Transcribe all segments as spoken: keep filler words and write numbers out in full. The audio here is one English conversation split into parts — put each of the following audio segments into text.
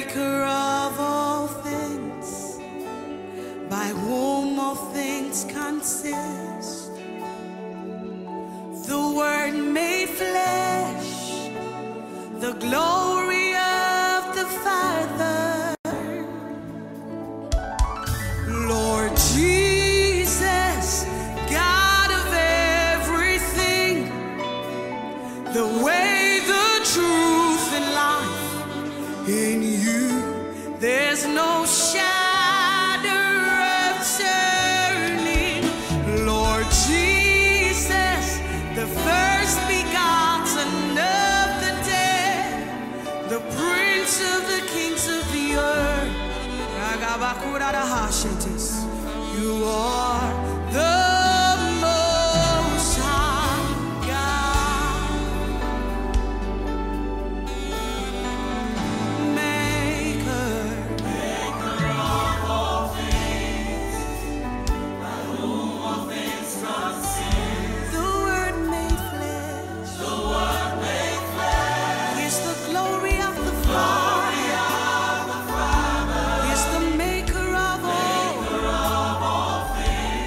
maker of all things, by whom all things consist. The Word made flesh, the glory of the Father. Lord Jesus, God of everything, the way, the truth, and life. In you, there's no shadow of turning. Lord Jesus, the first begotten of the dead, the Prince of the kings of the earth. You are the Most High God, Maker, Maker of all things, by whom all things consist. The Word made flesh, the Word made flesh, is the glory of the Father. Is the maker of all, maker of all things.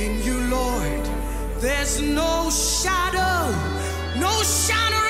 in you, Lord, there's no shadow, no shadow